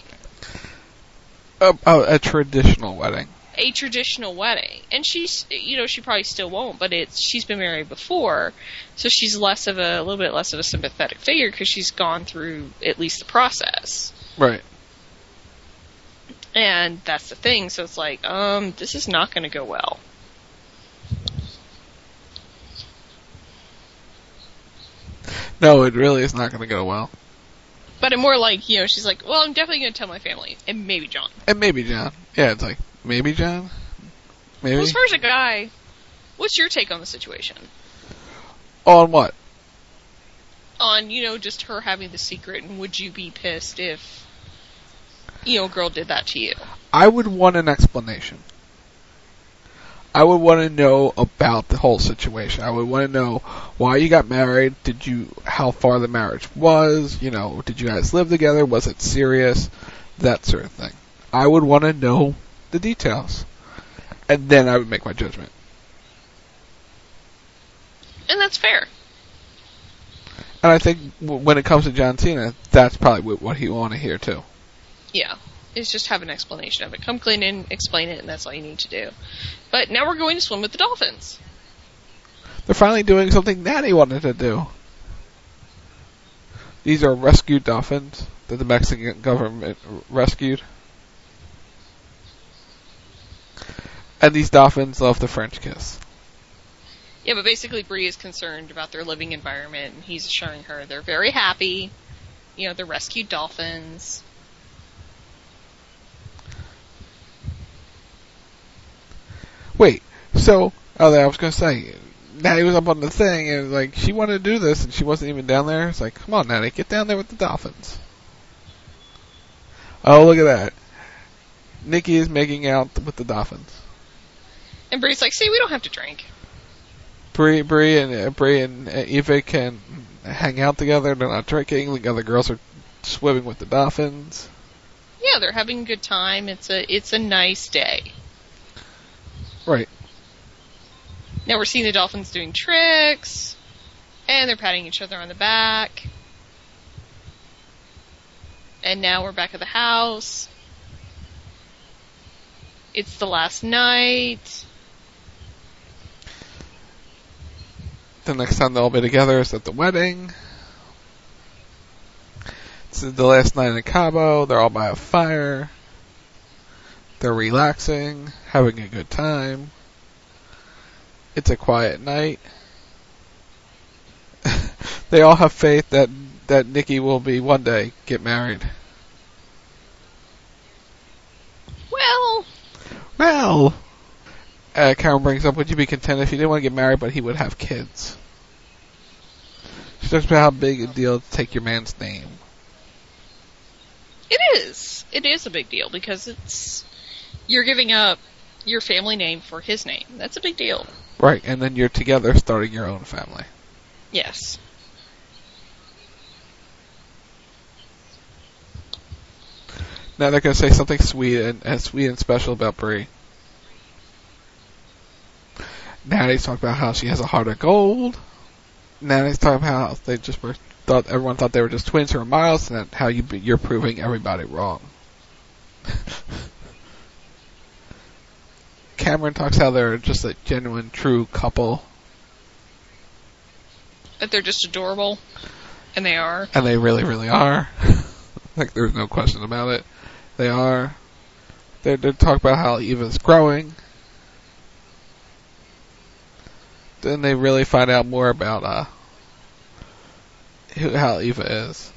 A traditional wedding. A traditional wedding. And she's, she probably still won't, but she's been married before, so she's a little bit less of a sympathetic figure because she's gone through at least the process. Right. And that's the thing, so it's like, this is not going to go well. No, it really is not going to go well. But more like, she's like, well, I'm definitely going to tell my family, and maybe John. Yeah, it's like, maybe John? Maybe? Well, as far as a guy, what's your take on the situation? On what? On, just her having the secret, and would you be pissed if, a girl did that to you? I would want an explanation. I would want to know about the whole situation. I would want to know why you got married, how far the marriage was, did you guys live together, was it serious, that sort of thing. I would want to know the details. And then I would make my judgment. And that's fair. And I think when it comes to John Cena, that's probably what he want to hear too. Yeah. It's just have an explanation of it. Come clean in, explain it, and that's all you need to do. But now we're going to swim with the dolphins. They're finally doing something Natty wanted to do. These are rescued dolphins that the Mexican government rescued. And these dolphins love the French kiss. Yeah, but basically Bree is concerned about their living environment, and he's assuring her they're very happy. You know, they're rescued dolphins. Wait, so, I was going to say, Natty was up on the thing, and like, she wanted to do this, and she wasn't even down there. It's like, come on, Natty, get down there with the dolphins. Oh, look at that. Nikki is making out with the dolphins. And Bree's like, see, we don't have to drink. Bree and Eva can hang out together. They're not drinking. The other girls are swimming with the dolphins. Yeah, they're having a good time. It's a nice day. Right. Now we're seeing the dolphins doing tricks, and they're patting each other on the back. And now we're back at the house. It's the last night. The next time they'll be together is at the wedding. This is the last night in Cabo. They're all by a fire. They're relaxing, having a good time. It's a quiet night. They all have faith that Nikki will be one day get married. Well. Karen brings up, would you be content if you didn't want to get married, but he would have kids? She talks about how big a deal to take your man's name. It is. It is a big deal because you're giving up your family name for his name. That's a big deal. Right, and then you're together starting your own family. Yes. Now they're going to say something sweet and special about Bree. Natty's talking about how she has a heart of gold. Natty's talking about how everyone thought they were just twins or Miles, and that how you're proving everybody wrong. Cameron talks how they're just a genuine, true couple. That they're just adorable. And they are. And they really, really are. Like, there's no question about it. They are. They're talking about how Eva's growing. Then they really find out more about how Eva is.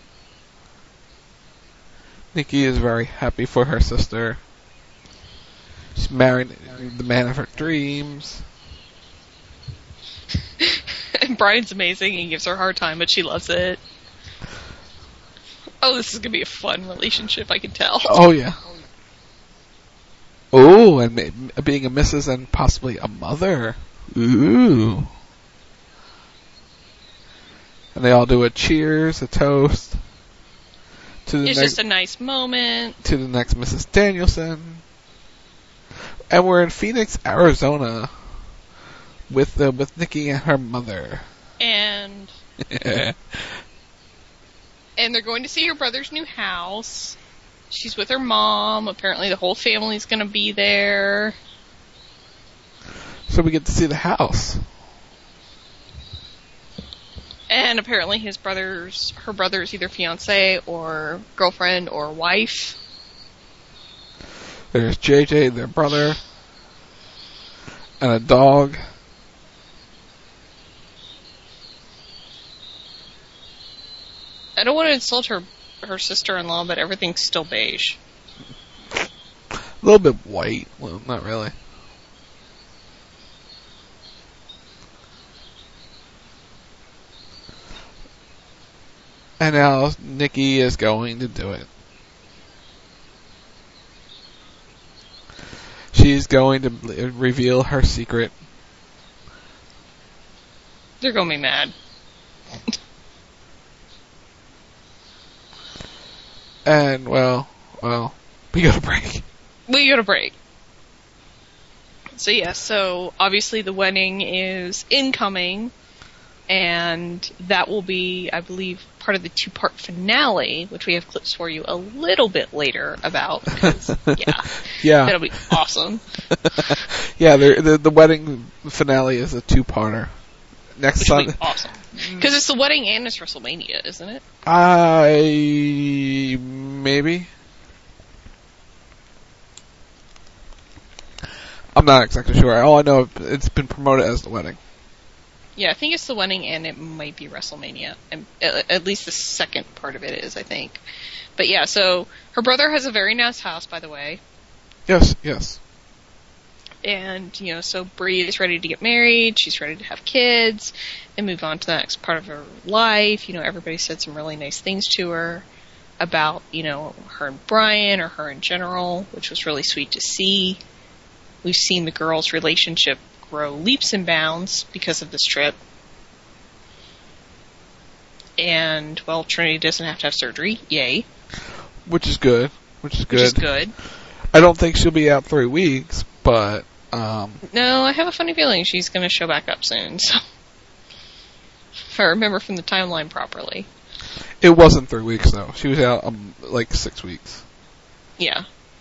Nikki is very happy for her sister. She's married the man of her dreams. And Brian's amazing. He gives her a hard time, but she loves it. Oh, this is going to be a fun relationship, I can tell. Oh, yeah. Oh, and being a Mrs. and possibly a mother. Ooh. And they all do a cheers, a toast. It's just a nice moment. To the next Mrs. Danielson. And we're in Phoenix, Arizona. With Nikki and her mother. And... And they're going to see her brother's new house. She's with her mom. Apparently the whole family's going to be there. So we get to see the house. And apparently her brother's either fiance or girlfriend or wife. There's JJ, their brother. And a dog. I don't want to insult her sister-in-law, but everything's still beige. A little bit white. Well, not really. And now Nikki is going to do it. She's going to reveal her secret. They're going to be mad. And, well, we go to break. We go to break. So obviously the wedding is incoming, and that will be, I believe, part of the 2-part finale, which we have clips for you a little bit later about. Yeah. That'll be awesome. Yeah, the wedding finale is a 2-parter. Next Which will Sunday. be awesome. Because it's the wedding and it's WrestleMania, isn't it? Maybe. I'm not exactly sure. All I know, it's been promoted as the wedding. Yeah, I think it's the wedding and it might be WrestleMania. And at least the second part of it is, I think. But yeah, so her brother has a very nice house, by the way. Yes. And, so Brie is ready to get married, she's ready to have kids, and move on to the next part of her life. Everybody said some really nice things to her about, her and Brian, or her in general, which was really sweet to see. We've seen the girls' relationship grow leaps and bounds because of this trip. And, well, Trinity doesn't have to have surgery. Yay. Which is good. I don't think she'll be out 3 weeks, but... No, I have a funny feeling she's going to show back up soon, so... If I remember from the timeline properly. It wasn't 3 weeks, though. She was out, 6 weeks. Yeah.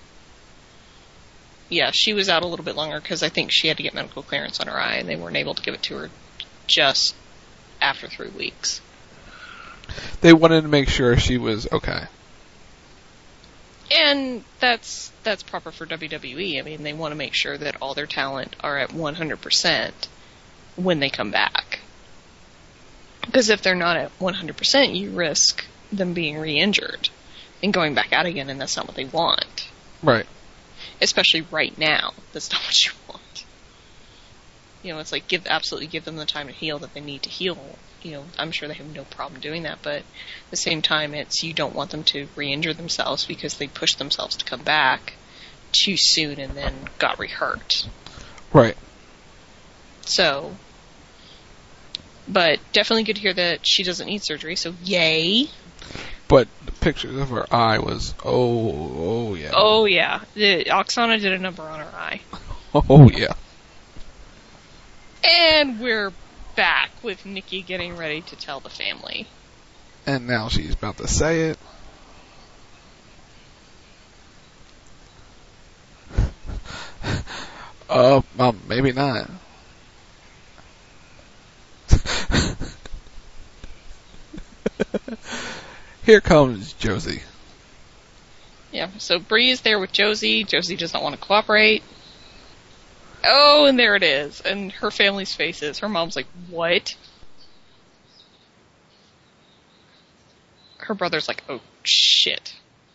Yeah, she was out a little bit longer because I think she had to get medical clearance on her eye, and they weren't able to give it to her just after 3 weeks. They wanted to make sure she was okay. And that's proper for WWE. I mean, they want to make sure that all their talent are at 100% when they come back. Because if they're not at 100%, you risk them being re-injured and going back out again, and that's not what they want. Right. Especially right now. That's not what you want. It's like absolutely give them the time to heal that they need to heal. I'm sure they have no problem doing that, but at the same time, you don't want them to re-injure themselves because they pushed themselves to come back too soon and then got re-hurt. Right. So, but definitely good to hear that she doesn't need surgery, so yay. But the pictures of her eye was, oh yeah. Oh yeah. Oksana did a number on her eye. Oh yeah. And we're back with Nikki getting ready to tell the family. And now she's about to say it. Maybe not. Here comes Josie. Yeah, so Bree is there with Josie. Josie does not want to cooperate. Oh, and there it is. And her family's faces. Her mom's like, what? Her brother's like, oh, shit.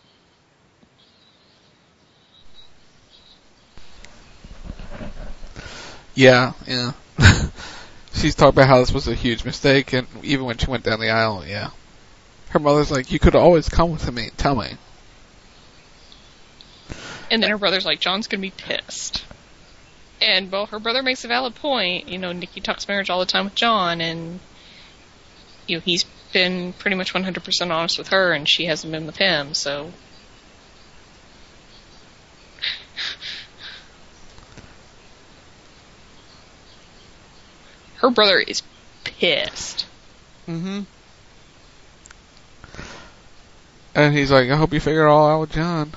Yeah. She's talking about how this was a huge mistake, and even when she went down the aisle, yeah. Her mother's like, you could always come with me, tell me. And then her brother's like, John's gonna be pissed. And, well, her brother makes a valid point. Nikki talks marriage all the time with John, and, he's been pretty much 100% honest with her, and she hasn't been with him, so... Her brother is pissed. Mm-hmm. And he's like, I hope you figure it all out with John.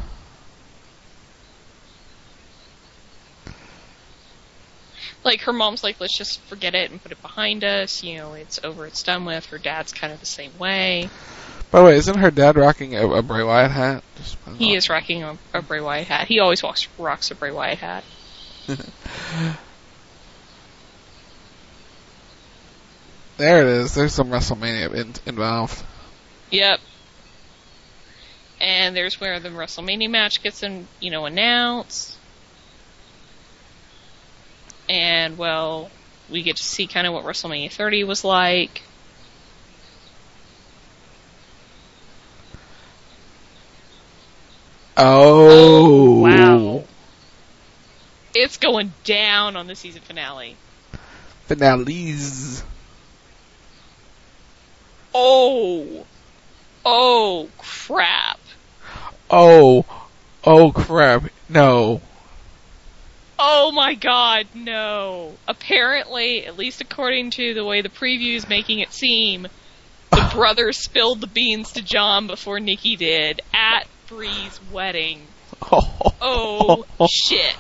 Like, her mom's like, let's just forget it and put it behind us. It's over, it's done with. Her dad's kind of the same way. By the way, isn't her dad rocking a Bray Wyatt hat? He is rocking a Bray Wyatt hat. He always rocks a Bray Wyatt hat. There it is. There's some WrestleMania involved. Yep. And there's where the WrestleMania match gets announced. And, well, we get to see kind of what WrestleMania 30 was like. Oh. Wow. It's going down on the season finale. Finales. Oh. Oh, crap. Oh, crap. No. Oh my god, no. Apparently, at least according to the way the preview is making it seem, the brothers spilled the beans to John before Nikki did at Bree's wedding. Oh, shit.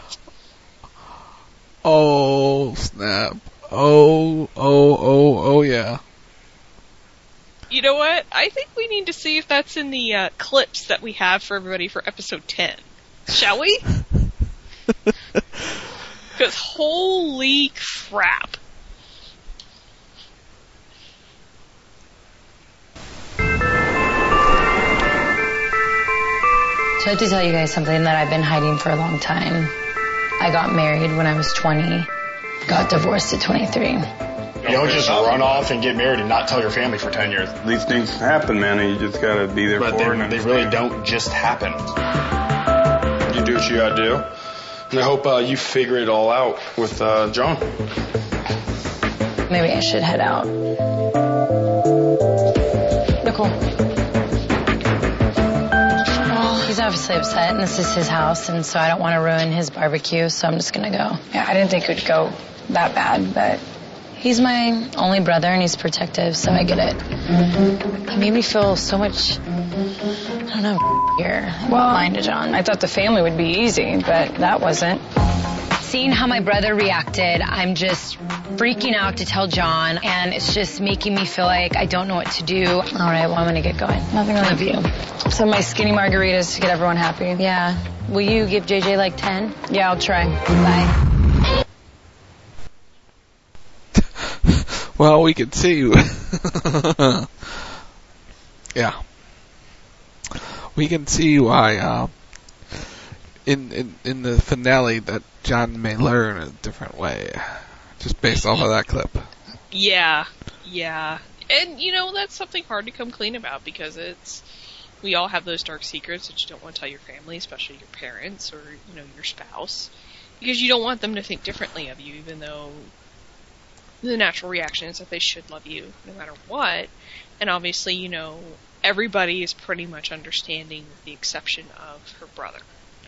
Oh, snap. Oh, yeah. You know what? I think we need to see if that's in the clips that we have for everybody for episode 10. Shall we? Because holy crap. So I have to tell you guys something that I've been hiding for a long time. I got married when I was 20, got divorced at 23. You don't just run off and get married and not tell your family for 10 years. These things happen, man, and you just gotta be there but for it. But they really don't just happen. You do what you gotta do. And I hope you figure it all out with John. Maybe I should head out. Nicole. Well, he's obviously upset, and this is his house, and so I don't want to ruin his barbecue, so I'm just gonna go. Yeah, I didn't think it would go that bad, but he's my only brother, and he's protective, so I get it. He made me feel so much, I don't know, here. Well, lying to John. I thought the family would be easy, but that wasn't. Seeing how my brother reacted, I'm just freaking out to tell John, and it's just making me feel like I don't know what to do. All right, well, I'm going to get going. Nothing like you. Some of my skinny margaritas to get everyone happy. Yeah. Will you give JJ like 10? Yeah, I'll try. Bye. Well, we can see. Yeah. We can see why, in the finale that John may learn a different way, just based off of that clip. Yeah. And, that's something hard to come clean about, because we all have those dark secrets that you don't want to tell your family, especially your parents or, your spouse, because you don't want them to think differently of you, even though the natural reaction is that they should love you no matter what. And obviously, everybody is pretty much understanding, with the exception of her brother.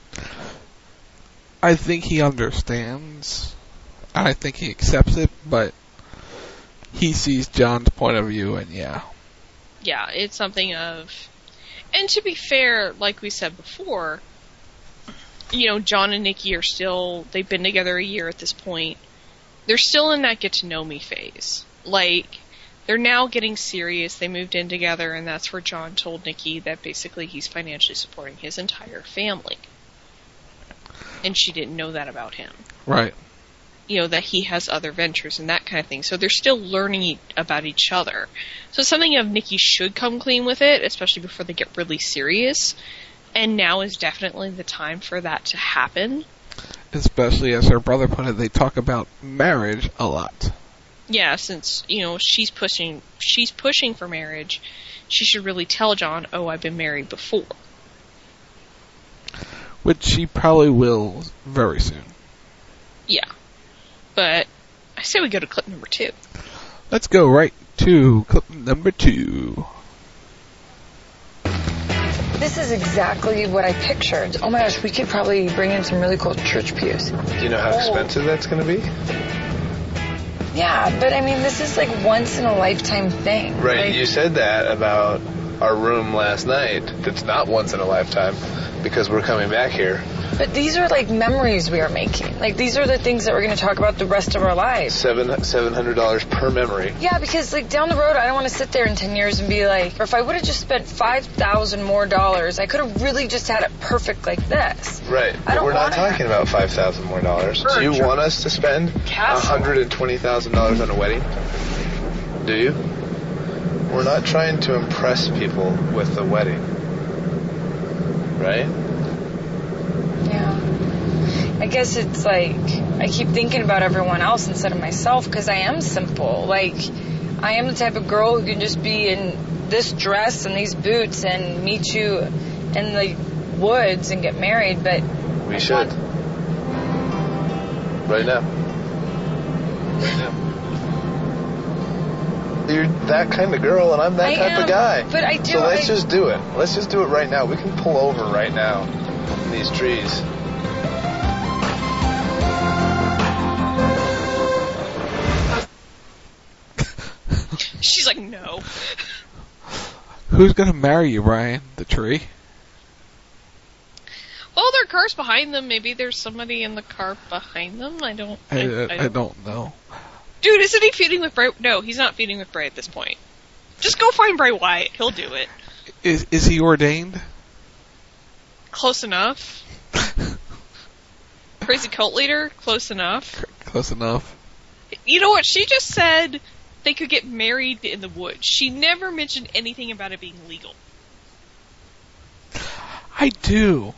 I think he understands. I think he accepts it, but he sees John's point of view, and yeah. Yeah, it's something of... And to be fair, like we said before, John and Nikki are still... They've been together a year at this point. They're still in that get-to-know-me phase. Like, they're now getting serious. They moved in together, and that's where John told Nikki that basically he's financially supporting his entire family. And she didn't know that about him. Right. That he has other ventures and that kind of thing. So they're still learning about each other. So something of Nikki should come clean with it, especially before they get really serious. And now is definitely the time for that to happen. Especially, as her brother put it, they talk about marriage a lot. Yeah, since, she's pushing for marriage, she should really tell John, oh, I've been married before. Which she probably will very soon. Yeah. But I say we go to clip number 2. Let's go right to clip number 2. This is exactly what I pictured. Oh my gosh, we could probably bring in some really cool church pews. Do you know how expensive that's going to be? Yeah, but I mean, this is like once in a lifetime thing. Right, you said that about our room last night. It's not once in a lifetime because we're coming back here. But these are like memories we are making. Like, these are the things that we're going to talk about the rest of our lives. $700 per memory. Yeah, because like down the road, I don't want to sit there in 10 years and be like, or if I would have just spent $5,000 more, I could have really just had it perfect like this. Right, but we're not talking about $5,000 more. Do you want us to spend $120,000 on a wedding? Do you? We're not trying to impress people with the wedding. Right? Yeah. I guess it's like, I keep thinking about everyone else instead of myself, because I am simple. Like, I am the type of girl who can just be in this dress and these boots and meet you in the woods and get married, but... We should. Right now. Right now. You're that kind of girl, and I'm that type of guy. But I do. So let's just do it. Let's just do it right now. We can pull over right now in these trees. She's like, no. Who's gonna marry you, Brian? The tree? Well, there are cars behind them. Maybe there's somebody in the car behind them. I don't know. Dude, isn't he feuding with Bray? No, he's not feuding with Bray at this point. Just go find Bray Wyatt. He'll do it. Is he ordained? Close enough. Crazy cult leader? Close enough. Close enough. You know what? She just said they could get married in the woods. She never mentioned anything about it being legal. I do.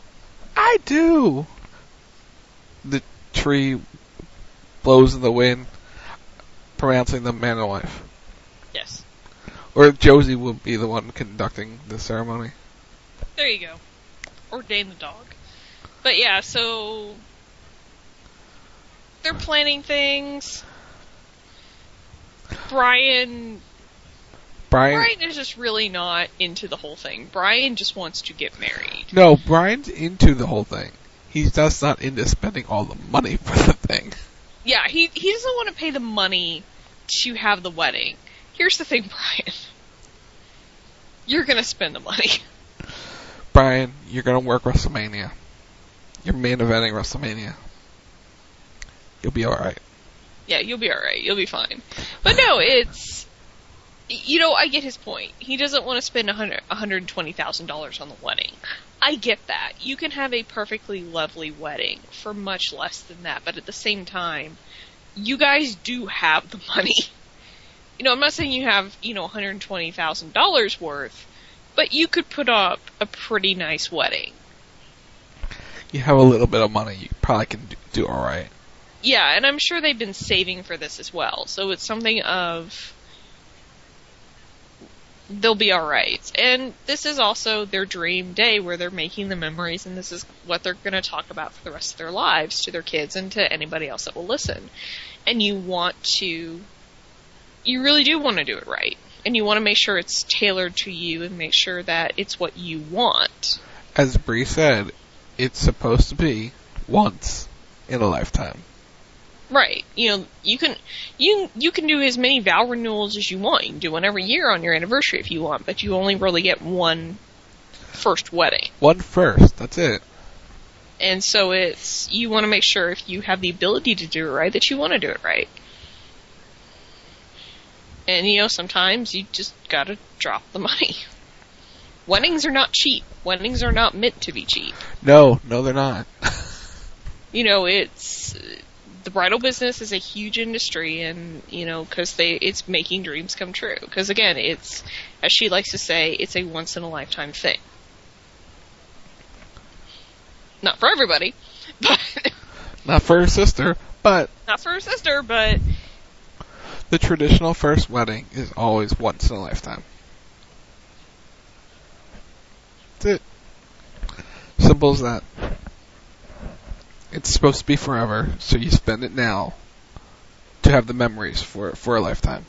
The tree blows in the wind, pronouncing them man and wife. Yes. Or Josie will be the one conducting the ceremony. There you go. Ordain the dog. But yeah, so they're planning things. Brian is just really not into the whole thing. Brian just wants to get married. No, Brian's into the whole thing. He's just not into spending all the money for the thing. Yeah, he doesn't want to pay the money to have the wedding. Here's the thing, Brian. You're going to spend the money. Brian, you're going to work WrestleMania. You're main eventing WrestleMania. You'll be alright. Yeah, you'll be alright. You'll be fine. But no, it's... You know, I get his point. He doesn't want to spend $120,000 on the wedding. I get that. You can have a perfectly lovely wedding for much less than that, but at the same time, you guys do have the money. You know, I'm not saying you have, $120,000 worth, but you could put up a pretty nice wedding. You have a little bit of money, you probably can do alright. Yeah, and I'm sure they've been saving for this as well, so it's something of... They'll be alright. And this is also their dream day where they're making the memories, and this is what they're going to talk about for the rest of their lives to their kids and to anybody else that will listen. And you really do want to do it right. And you want to make sure it's tailored to you and make sure that it's what you want. As Bree said, it's supposed to be once in a lifetime. Right. You can do as many vow renewals as you want. You can do one every year on your anniversary if you want, but you only really get one first wedding. One first, that's it. And so you want to make sure if you have the ability to do it right, that you want to do it right. And sometimes you just gotta drop the money. Weddings are not cheap. Weddings are not meant to be cheap. No, they're not. The bridal business is a huge industry, and because it's making dreams come true. Because again, it's, as she likes to say, it's a once in a lifetime thing. Not for everybody, but not for her sister, but the traditional first wedding is always once in a lifetime. That's it. Simple as that. It's supposed to be forever, so you spend it now to have the memories for a lifetime.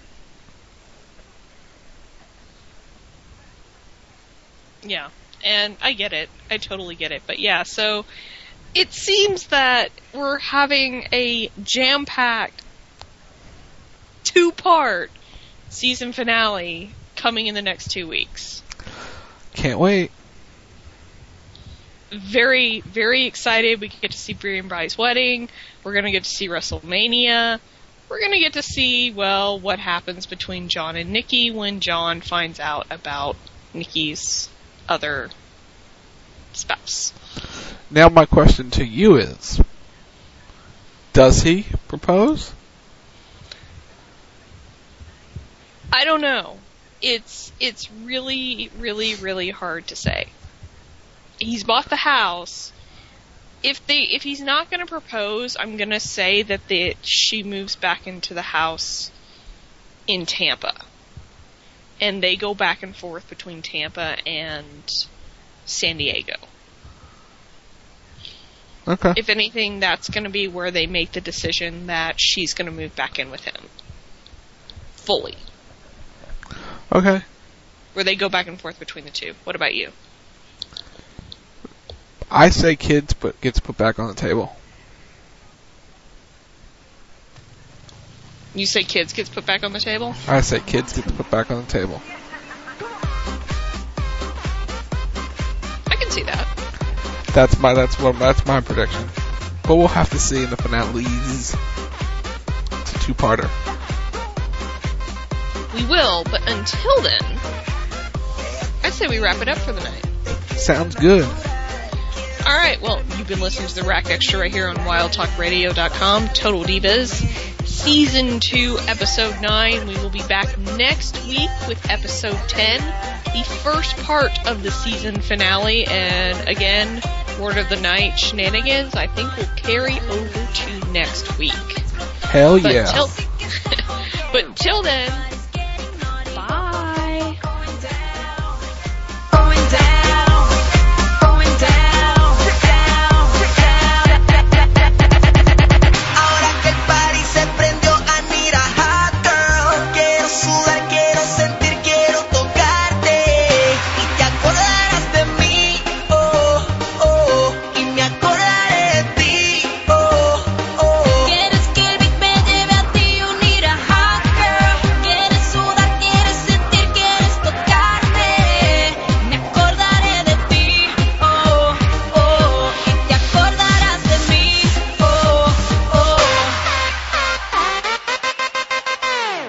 Yeah, and I get it. I totally get it. But yeah, so it seems that we're having a jam-packed 2-part season finale coming in the next 2 weeks. Can't wait. Very, very excited. We get to see Brie and Bry's wedding. We're going to get to see WrestleMania. We're going to get to see, what happens between John and Nikki when John finds out about Nikki's other spouse. Now my question to you is, does he propose? I don't know. It's really, really, really hard to say. He's bought the house. If he's not going to propose, I'm going to say that she moves back into the house in Tampa. And they go back and forth between Tampa and San Diego. Okay. If anything, that's going to be where they make the decision that she's going to move back in with him. Fully. Okay. Where they go back and forth between the two. What about you? I say kids gets put back on the table. You say kids gets put back on the table? I say kids get put back on the table. I can see that. That's my prediction. But we'll have to see in the finales. It's a two-parter. We will, but until then, I'd say we wrap it up for the night. Sounds good. Alright, well, you've been listening to the Rack Extra right here on WildTalkRadio.com. Total Divas. Season 2, Episode 9. We will be back next week with Episode 10, the first part of the season finale. And again, word of the night, shenanigans, I think will carry over to next week. Hell yeah. But till then,